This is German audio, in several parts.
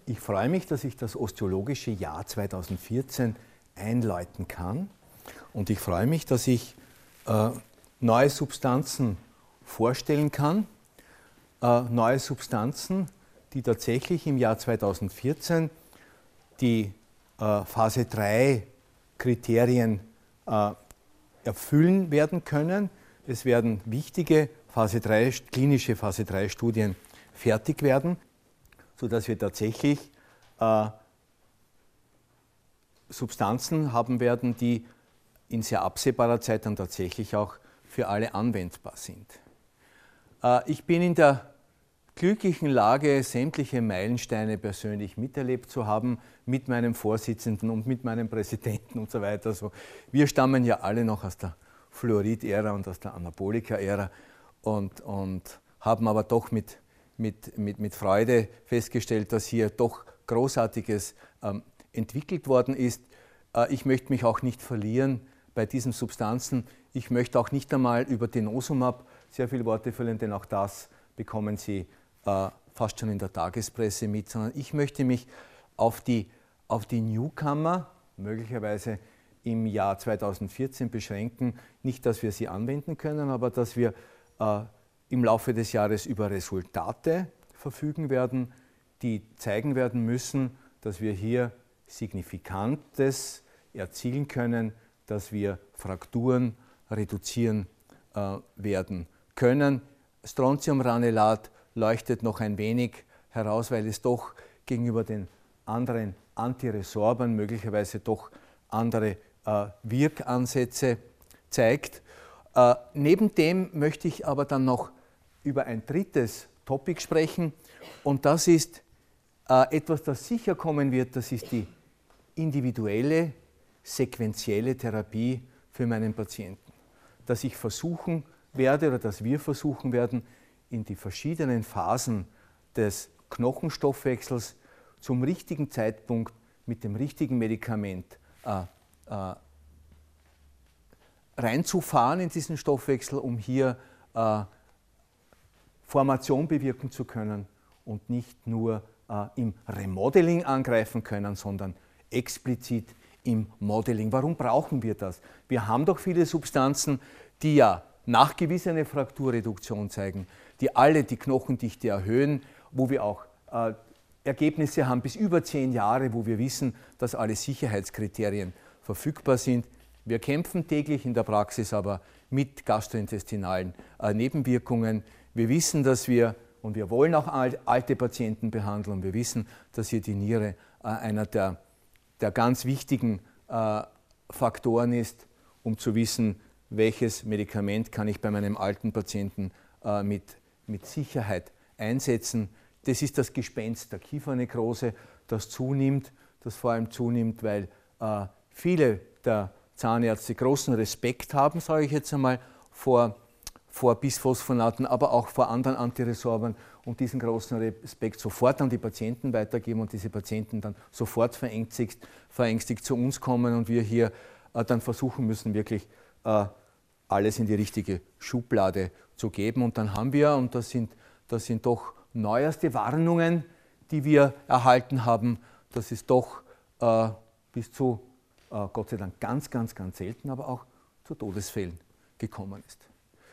Ich freue mich, dass ich das osteologische Jahr 2014 einläuten kann und ich freue mich, dass ich neue Substanzen vorstellen kann, neue Substanzen, die tatsächlich im Jahr 2014 die Phase 3 Kriterien erfüllen werden können. Es werden wichtige klinische Phase 3 Studien fertig werden, sodass wir tatsächlich Substanzen haben werden, die in sehr absehbarer Zeit dann tatsächlich auch für alle anwendbar sind. Ich bin in der glücklichen Lage, sämtliche Meilensteine persönlich miterlebt zu haben, mit meinem Vorsitzenden und mit meinem Präsidenten und so weiter. Also wir stammen ja alle noch aus der Fluorid-Ära und aus der Anabolika-Ära und haben aber doch mit Freude festgestellt, dass hier doch Großartiges entwickelt worden ist. Ich möchte mich auch nicht verlieren bei diesen Substanzen. Ich möchte auch nicht einmal über Denosumab sehr viele Worte verlieren, denn auch das bekommen Sie fast schon in der Tagespresse mit, sondern ich möchte mich auf die Newcomer, möglicherweise im Jahr 2014 beschränken. Nicht, dass wir sie anwenden können, aber dass wir im Laufe des Jahres über Resultate verfügen werden, die zeigen werden müssen, dass wir hier Signifikantes erzielen können, dass wir Frakturen reduzieren werden können. Strontiumgranulat leuchtet noch ein wenig heraus, weil es doch gegenüber den anderen Antiresorbern möglicherweise doch andere Wirkansätze zeigt. Neben dem möchte ich aber dann noch über ein drittes Topic sprechen und das ist etwas, das sicher kommen wird, das ist die individuelle, sequentielle Therapie für meinen Patienten. Dass ich versuchen werde oder dass wir versuchen werden, in die verschiedenen Phasen des Knochenstoffwechsels zum richtigen Zeitpunkt mit dem richtigen Medikament reinzufahren in diesen Stoffwechsel, um hier Formation bewirken zu können und nicht nur im Remodeling angreifen können, sondern explizit im Modeling. Warum brauchen wir das? Wir haben doch viele Substanzen, die ja nachgewiesene Frakturreduktion zeigen, die alle die Knochendichte erhöhen, wo wir auch Ergebnisse haben bis über 10 Jahre, wo wir wissen, dass alle Sicherheitskriterien verfügbar sind. Wir kämpfen täglich in der Praxis aber mit gastrointestinalen Nebenwirkungen. Wir wissen, dass wir, und wir wollen auch alte Patienten behandeln, und wir wissen, dass hier die Niere einer der ganz wichtigen Faktoren ist, um zu wissen, welches Medikament kann ich bei meinem alten Patienten mit Sicherheit einsetzen. Das ist das Gespenst der Kiefernekrose, das zunimmt, das vor allem zunimmt, weil viele der Zahnärzte großen Respekt haben, sage ich jetzt einmal, vor Bisphosphonaten, aber auch vor anderen Antiresorbern und diesen großen Respekt sofort an die Patienten weitergeben und diese Patienten dann sofort verängstigt zu uns kommen und wir hier dann versuchen müssen, wirklich alles in die richtige Schublade zu geben. Und dann haben wir, und das sind doch neueste Warnungen, die wir erhalten haben, dass es doch bis zu, Gott sei Dank ganz selten, aber auch zu Todesfällen gekommen ist.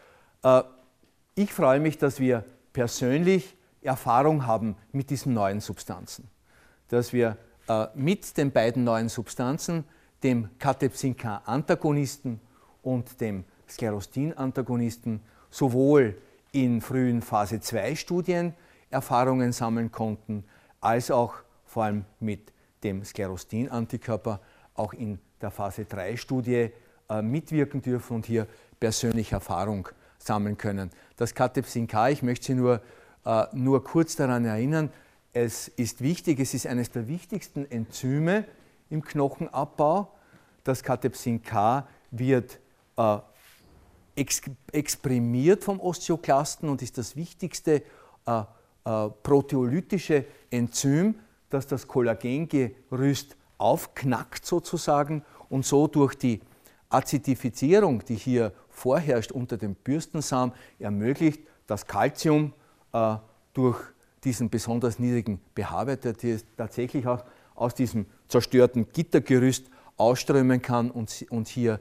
Ich freue mich, dass wir persönlich Erfahrung haben mit diesen neuen Substanzen. Dass wir mit den beiden neuen Substanzen, dem Catepsin-K-Antagonisten und dem Sklerostin-Antagonisten, sowohl in frühen Phase 2 Studien Erfahrungen sammeln konnten, als auch vor allem mit dem Sklerostin-Antikörper auch in der Phase 3 Studie mitwirken dürfen und hier persönlich Erfahrung sammeln können. Das Catepsin-K, ich möchte Sie nur kurz daran erinnern, es ist wichtig, es ist eines der wichtigsten Enzyme im Knochenabbau. Das Catepsin-K wird exprimiert vom Osteoklasten und ist das wichtigste proteolytische Enzym, das das Kollagengerüst aufknackt sozusagen und so durch die Azidifizierung, die hier vorherrscht unter dem Bürstensaum, ermöglicht, dass Calcium durch diesen besonders niedrigen pH-Wert, der tatsächlich auch aus diesem zerstörten Gittergerüst ausströmen kann und hier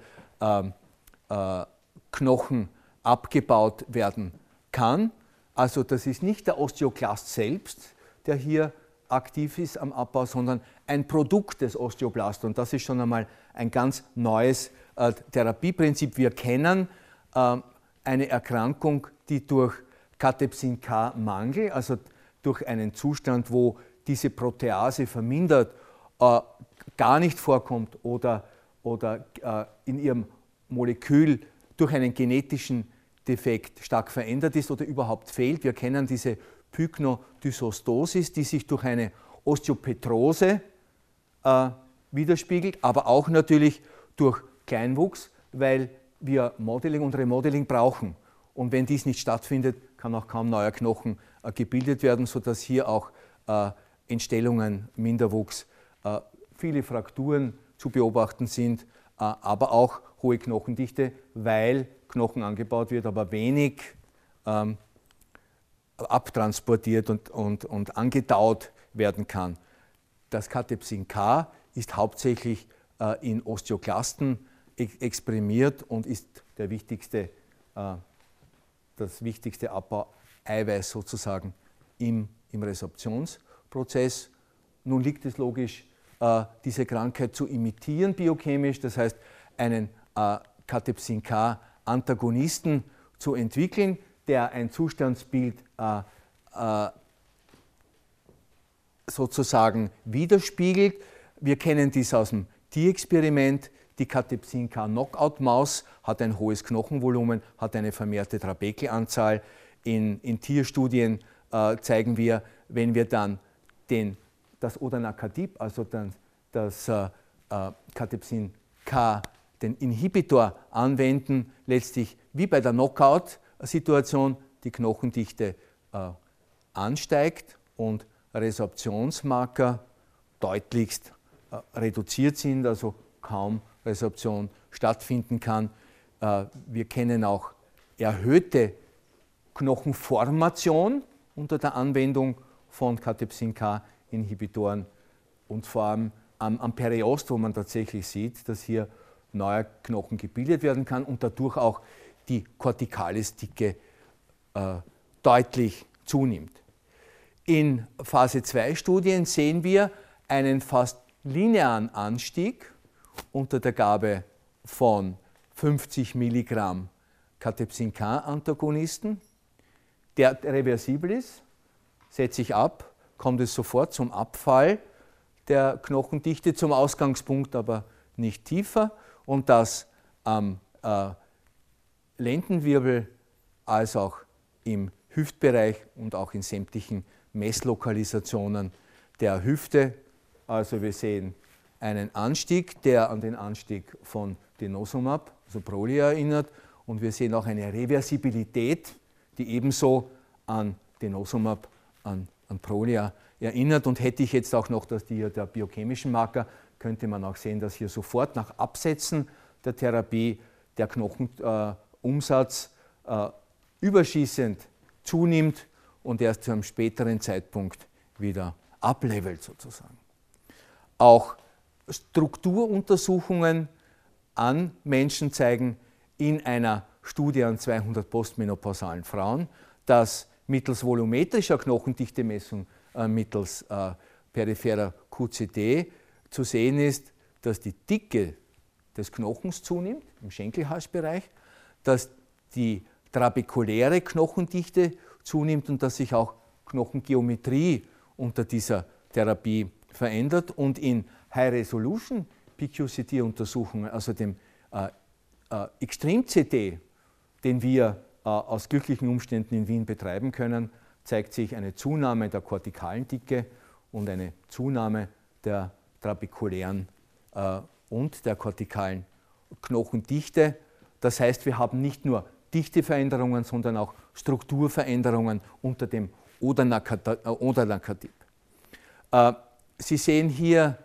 Knochen abgebaut werden kann. Also das ist nicht der Osteoklast selbst, der hier aktiv ist am Abbau, sondern ein Produkt des Osteoblasts. Und das ist schon einmal ein ganz neues Therapieprinzip. Wir kennen eine Erkrankung, die durch Catepsin-K-Mangel, also durch einen Zustand, wo diese Protease vermindert, gar nicht vorkommt oder in ihrem Molekül durch einen genetischen Defekt stark verändert ist oder überhaupt fehlt. Wir kennen diese Pyknodysostosis, die sich durch eine Osteopetrose widerspiegelt, aber auch natürlich durch Kleinwuchs, weil wir Modeling und Remodeling brauchen. Und wenn dies nicht stattfindet, kann auch kaum neuer Knochen gebildet werden, sodass hier auch Entstellungen, Minderwuchs, viele Frakturen zu beobachten sind, aber auch hohe Knochendichte, weil Knochen angebaut wird, aber wenig abtransportiert und angetaut werden kann. Das Catepsin K ist hauptsächlich in Osteoklasten exprimiert und ist das wichtigste Abbau-Eiweiß sozusagen im Resorptionsprozess. Nun liegt es logisch, diese Krankheit zu imitieren biochemisch, das heißt einen Catepsin K-Antagonisten zu entwickeln, der ein Zustandsbild sozusagen widerspiegelt. Wir kennen dies aus dem Tierexperiment. Die Catepsin K-Knockout-Maus hat ein hohes Knochenvolumen, hat eine vermehrte Trabekelanzahl. In Tierstudien zeigen wir, wenn wir dann das Odanakatib, also das Catepsin K, den Inhibitor anwenden, letztlich wie bei der Knockout-Situation die Knochendichte ansteigt und Resorptionsmarker deutlichst reduziert sind, also kaum Resorption stattfinden kann. Wir kennen auch erhöhte Knochenformation unter der Anwendung von Catepsin K-Inhibitoren und vor allem am Periost, wo man tatsächlich sieht, dass hier neuer Knochen gebildet werden kann und dadurch auch die Corticalis-Dicke deutlich zunimmt. In Phase 2 Studien sehen wir einen fast linearen Anstieg unter der Gabe von 50 Milligramm Catepsin K-Antagonisten, der reversibel ist, setzt sich ab, kommt es sofort zum Abfall der Knochendichte, zum Ausgangspunkt aber nicht tiefer, und das am Lendenwirbel als auch im Hüftbereich und auch in sämtlichen Messlokalisationen der Hüfte. Also wir sehen einen Anstieg, der an den Anstieg von Denosumab, also Prolia, erinnert, und wir sehen auch eine Reversibilität, die ebenso an Denosumab, an Prolia erinnert. Und hätte ich jetzt auch noch der biochemischen Marker, könnte man auch sehen, dass hier sofort nach Absetzen der Therapie der Knochenumsatz überschießend zunimmt und erst zu einem späteren Zeitpunkt wieder ablevelt sozusagen. Auch Strukturuntersuchungen an Menschen zeigen in einer Studie an 200 postmenopausalen Frauen, dass mittels volumetrischer Knochendichtemessung mittels peripherer QCT zu sehen ist, dass die Dicke des Knochens zunimmt, im Schenkelhalsbereich, dass die trabekuläre Knochendichte zunimmt und dass sich auch Knochengeometrie unter dieser Therapie verändert. Und in High-Resolution PQCT-Untersuchungen, also dem Extrem-CT, den wir aus glücklichen Umständen in Wien betreiben können, zeigt sich eine Zunahme der kortikalen Dicke und eine Zunahme der trabekulären und der kortikalen Knochendichte. Das heißt, wir haben nicht nur Dichteveränderungen, sondern auch Strukturveränderungen unter dem Odanakatib. Sie sehen hier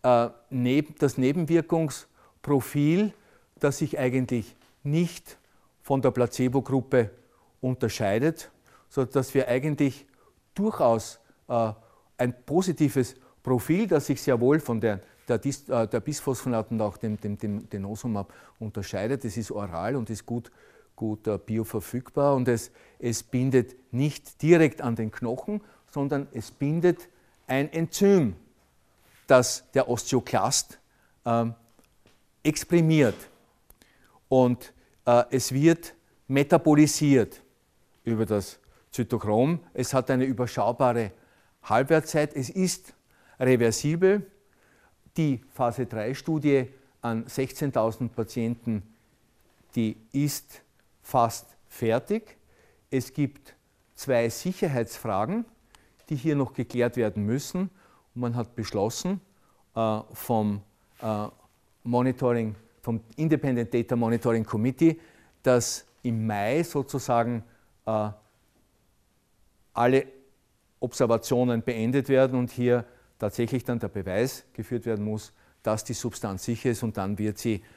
das Nebenwirkungsprofil, das sich eigentlich nicht von der Placebo-Gruppe unterscheidet, sodass wir eigentlich durchaus ein positives Profil, das sich sehr wohl von der Bisphosphonaten und auch dem Denosumab unterscheidet. Es ist oral und ist gut bioverfügbar und es bindet nicht direkt an den Knochen, sondern es bindet ein Enzym, das der Osteoklast exprimiert. Und es wird metabolisiert über das Zytochrom. Es hat eine überschaubare Halbwertszeit. Es ist reversibel. Die Phase 3-Studie an 16.000 Patienten, die ist fast fertig. Es gibt 2 Sicherheitsfragen, die hier noch geklärt werden müssen. Und man hat beschlossen vom Independent Data Monitoring Committee, dass im Mai sozusagen alle Observationen beendet werden und hier tatsächlich dann der Beweis geführt werden muss, dass die Substanz sicher ist und dann wird sie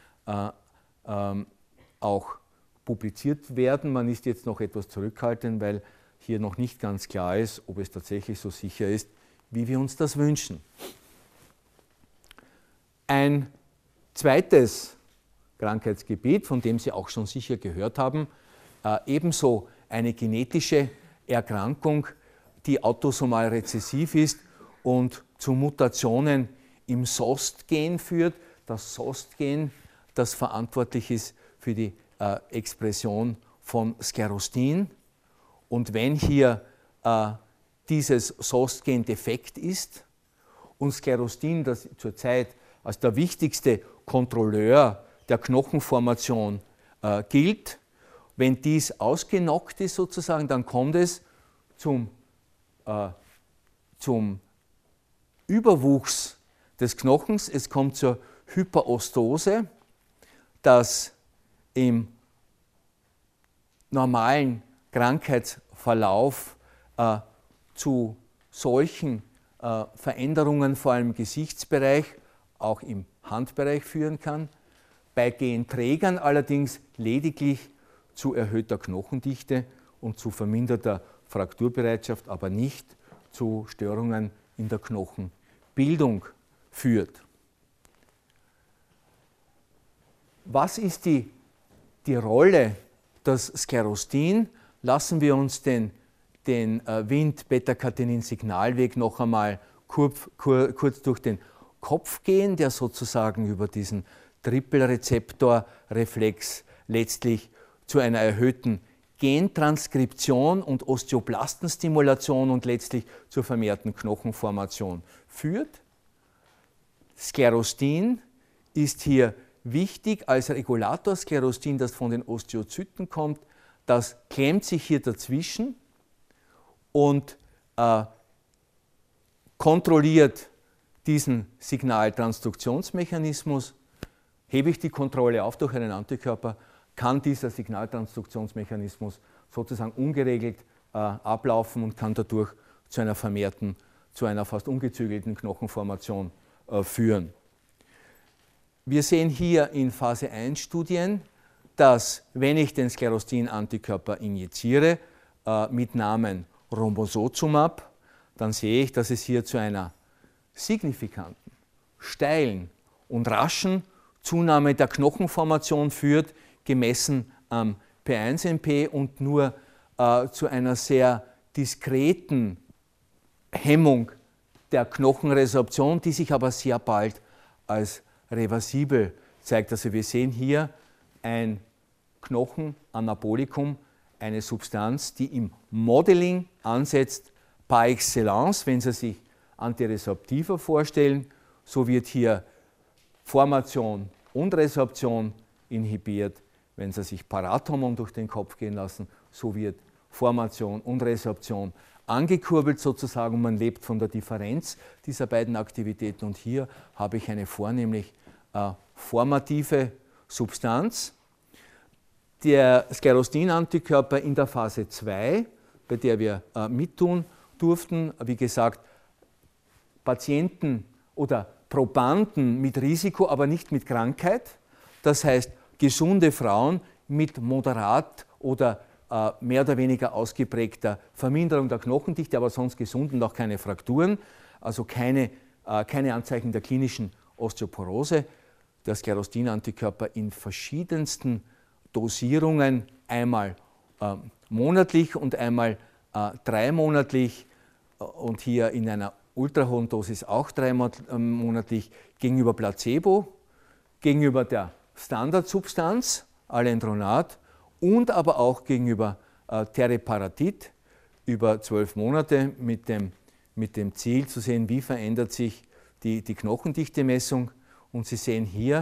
auch publiziert werden. Man ist jetzt noch etwas zurückhaltend, weil hier noch nicht ganz klar ist, ob es tatsächlich so sicher ist, wie wir uns das wünschen. Ein zweites Krankheitsgebiet, von dem Sie auch schon sicher gehört haben, ebenso eine genetische Erkrankung, die autosomal rezessiv ist und zu Mutationen im SOST-Gen führt. Das SOST-Gen, das verantwortlich ist für die Expression von Sklerostin. Und wenn hier dieses SOST-Gen defekt ist und Sklerostin, das zurzeit als der wichtigste Kontrolleur der Knochenformation gilt, wenn dies ausgenockt ist sozusagen, dann kommt es zum Überwuchs des Knochens, es kommt zur Hyperostose, das im normalen Krankheitsverlauf zu solchen Veränderungen, vor allem im Gesichtsbereich, auch im Handbereich führen kann. Bei Genträgern allerdings lediglich zu erhöhter Knochendichte und zu verminderter Frakturbereitschaft, aber nicht zu Störungen in der Knochenbildung führt. Was ist die Rolle des Sklerostin? Lassen wir uns den Wnt-Beta-Catenin-Signalweg noch einmal kurz durch den Kopf gehen, der sozusagen über diesen Triple-Rezeptor-Reflex letztlich zu einer erhöhten Gentranskription und Osteoblastenstimulation und letztlich zur vermehrten Knochenformation führt. Sklerostin ist hier wichtig als Regulator. Sklerostin, das von den Osteozyten kommt, das klemmt sich hier dazwischen und kontrolliert diesen Signaltransduktionsmechanismus. Hebe ich die Kontrolle auf durch einen Antikörper, kann dieser Signaltransduktionsmechanismus sozusagen ungeregelt ablaufen und kann dadurch zu einer vermehrten, zu einer fast ungezügelten Knochenformation führen. Wir sehen hier in Phase 1 Studien, dass wenn ich den Sklerostin-Antikörper injiziere mit Namen Romosozumab, dann sehe ich, dass es hier zu einer signifikanten, steilen und raschen Zunahme der Knochenformation führt, gemessen am P1NP und nur zu einer sehr diskreten Hemmung der Knochenresorption, die sich aber sehr bald als reversibel zeigt. Also wir sehen hier ein Knochenanabolikum, eine Substanz, die im Modeling ansetzt par excellence. Wenn Sie sich Antiresorptiva vorstellen, so wird hier Formation und Resorption inhibiert. Wenn Sie sich Parathormon durch den Kopf gehen lassen, so wird Formation und Resorption angekurbelt sozusagen und man lebt von der Differenz dieser beiden Aktivitäten. Und hier habe ich eine vornehmlich formative Substanz. Der Sklerostin-Antikörper in der Phase 2, bei der wir mittun durften, wie gesagt, Patienten oder Probanden mit Risiko, aber nicht mit Krankheit. Das heißt, gesunde Frauen mit moderat oder mehr oder weniger ausgeprägter Verminderung der Knochendichte, aber sonst gesund und auch keine Frakturen, also keine Anzeichen der klinischen Osteoporose. Der Sklerotin-Antikörper in verschiedensten Dosierungen, einmal monatlich und einmal dreimonatlich und hier in einer ultrahohen Dosis auch dreimonatlich gegenüber Placebo, gegenüber der Standardsubstanz, Alendronat, und aber auch gegenüber Teriparatid über 12 Monate mit dem Ziel zu sehen, wie verändert sich die Knochendichte-Messung. Und Sie sehen hier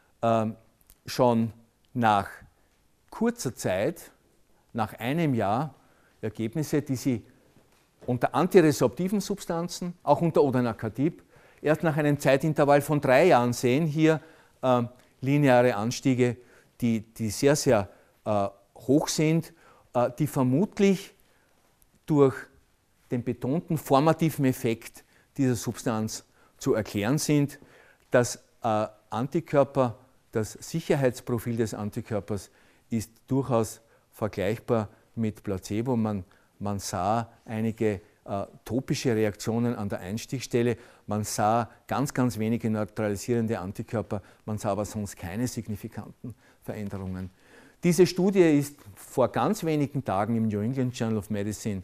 schon nach kurzer Zeit, nach einem Jahr, Ergebnisse, die Sie unter antiresorptiven Substanzen, auch unter Odanakatib, erst nach einem Zeitintervall von 3 Jahren sehen. Hier lineare Anstiege, die sehr, sehr hoch sind, die vermutlich durch den betonten formativen Effekt dieser Substanz zu erklären sind. Das Antikörper, das Sicherheitsprofil des Antikörpers ist durchaus vergleichbar mit Placebo. Man sah einige topische Reaktionen an der Einstichstelle, man sah ganz, ganz wenige neutralisierende Antikörper, man sah aber sonst keine signifikanten Veränderungen. Diese Studie ist vor ganz wenigen Tagen im New England Journal of Medicine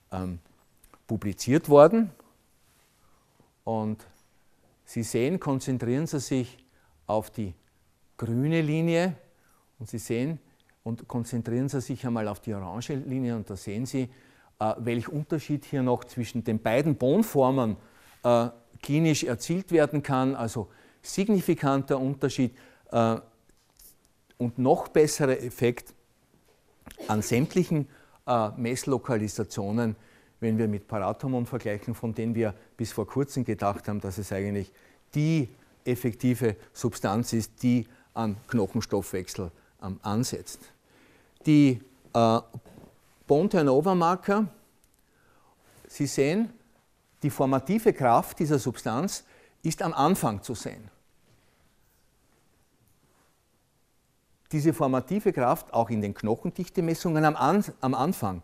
publiziert worden. Und Sie sehen, konzentrieren Sie sich auf die grüne Linie und Sie sehen, und konzentrieren Sie sich einmal auf die orange Linie und da sehen Sie, welcher Unterschied hier noch zwischen den beiden Bonformen klinisch erzielt werden kann, also signifikanter Unterschied und noch besserer Effekt an sämtlichen Messlokalisationen, wenn wir mit Parathormon vergleichen, von denen wir bis vor kurzem gedacht haben, dass es eigentlich die effektive Substanz ist, die an Knochenstoffwechsel ansetzt. Die Bone-Turnover-Marker, Sie sehen, die formative Kraft dieser Substanz ist am Anfang zu sehen. Diese formative Kraft auch in den Knochendichte-Messungen am Anfang.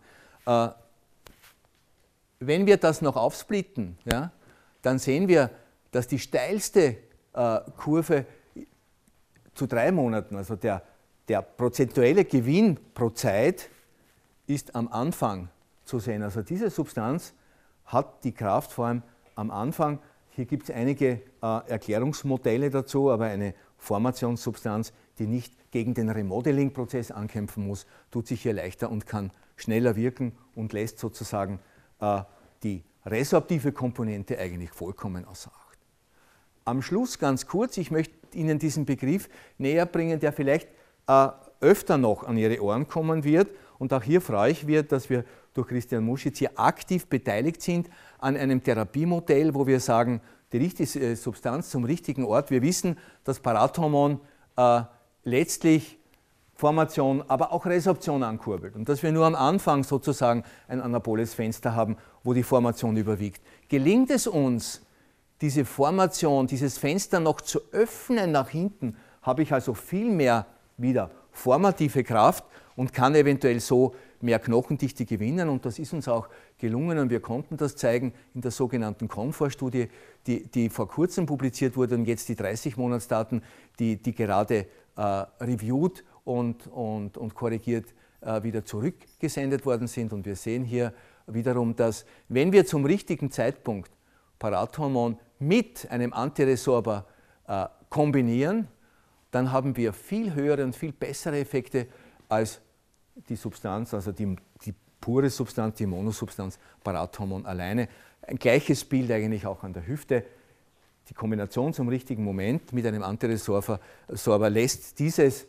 Wenn wir das noch aufsplitten, ja, dann sehen wir, dass die steilste Kurve zu 3 Monaten, also der prozentuelle Gewinn pro Zeit, ist am Anfang zu sehen. Also diese Substanz hat die Kraft vor allem am Anfang. Hier gibt es einige Erklärungsmodelle dazu, aber eine Formationssubstanz, die nicht gegen den Remodeling-Prozess ankämpfen muss, tut sich hier leichter und kann schneller wirken und lässt sozusagen die resorptive Komponente eigentlich vollkommen außer Acht. Am Schluss ganz kurz, ich möchte Ihnen diesen Begriff näher bringen, der vielleicht öfter noch an Ihre Ohren kommen wird. Und auch hier freue ich mich, dass wir durch Christian Muschitz hier aktiv beteiligt sind an einem Therapiemodell, wo wir sagen, die richtige Substanz zum richtigen Ort. Wir wissen, dass Parathormon letztlich Formation, aber auch Resorption ankurbelt und dass wir nur am Anfang sozusagen ein anaboles Fenster haben, wo die Formation überwiegt. Gelingt es uns, diese Formation, dieses Fenster noch zu öffnen nach hinten, habe ich also viel mehr wieder formative Kraft und kann eventuell so mehr Knochendichte gewinnen. Und das ist uns auch gelungen und wir konnten das zeigen in der sogenannten CONFOR-Studie, die vor kurzem publiziert wurde und jetzt die 30-Monatsdaten, die gerade reviewed und korrigiert wieder zurückgesendet worden sind. Und wir sehen hier wiederum, dass wenn wir zum richtigen Zeitpunkt Parathormon mit einem Antiresorber kombinieren, dann haben wir viel höhere und viel bessere Effekte als die Substanz, also die pure Substanz, die Monosubstanz Parathormon alleine. Ein gleiches Bild eigentlich auch an der Hüfte. Die Kombination zum richtigen Moment mit einem Antiresorber lässt dieses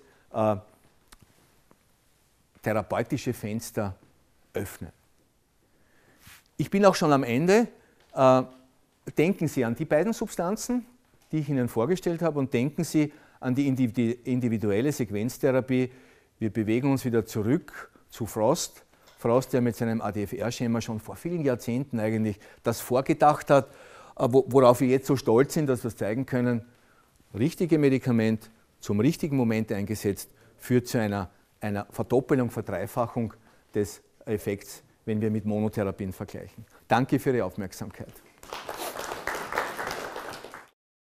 therapeutische Fenster öffnen. Ich bin auch schon am Ende. Denken Sie an die beiden Substanzen, die ich Ihnen vorgestellt habe, und denken Sie an die individuelle Sequenztherapie. Wir bewegen uns wieder zurück zu Frost. Frost, der mit seinem ADFR-Schema schon vor vielen Jahrzehnten eigentlich das vorgedacht hat, worauf wir jetzt so stolz sind, dass wir es zeigen können. Richtige Medikament zum richtigen Moment eingesetzt führt zu einer Verdoppelung, Verdreifachung des Effekts, wenn wir mit Monotherapien vergleichen. Danke für Ihre Aufmerksamkeit.